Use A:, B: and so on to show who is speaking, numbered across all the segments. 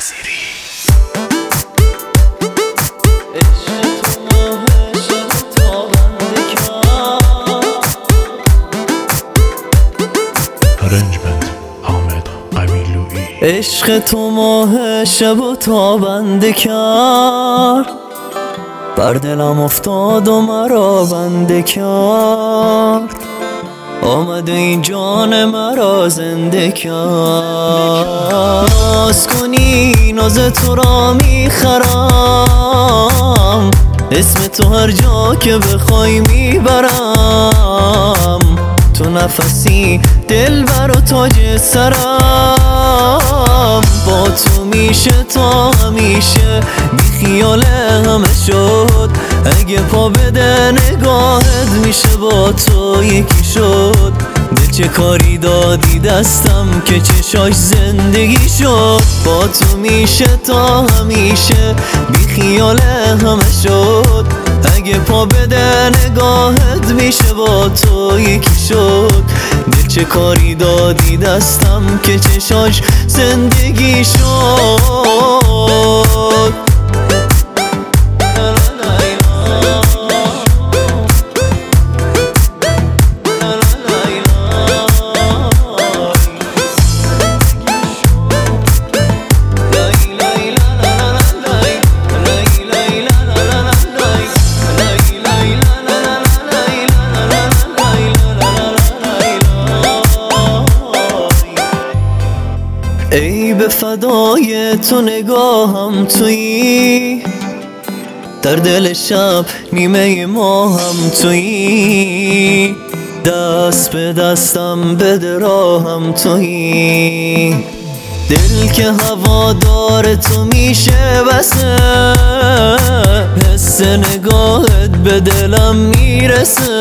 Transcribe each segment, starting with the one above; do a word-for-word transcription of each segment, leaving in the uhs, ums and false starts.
A: وزیری.
B: عشق تو ماه شب و تابنده کرد، بر دلم افتاد و مرا بنده کرد. آمد این جان مرا زنده کرد. ناز کنی ناز تو را میخرم، اسم تو هر جا که بخوای میبرم. تو نفسی دلبر و تاج سرم، با تو میشه تا همیشه، بی خیال همه شد. اگه پا بده نگاهت میشه با تو یکی شد. به چه کاری دادی دستم که چشاش زندگی شد. با تو میشه تا همیشه، بی خیال همه شد. اگه پا بده نگاهت میشه با تو یکی شد. به چه کاری دادی دستم که چشاش زندگی شد. ای به فدای تو نگاهم تویی، در دل شب نیمه ما هم تویی. دست به دستم بده راهم تویی. دل که هوادار تو میشه بسه، حس نگاهت به دلم میرسه.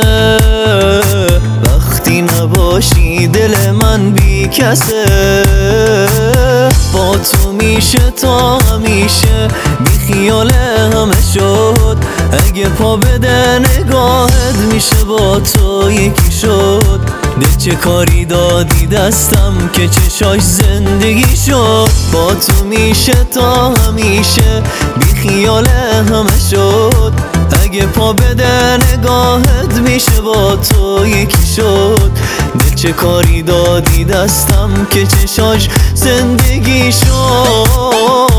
B: وقتی نباشی دل من بی کسه، با تو میشه تا همیشه، بی خیال همه شد. اگه پا بده نگاهت میشه با تو یکی شد. به چه کاری دادی دستم که چشاش زندگی شد. با تو میشه تا همیشه، بی خیال همه شد. اگه پا بده نگاهت میشه با تو یکی شد. به چه کاری دادی دستم که چشاش زندگی شد.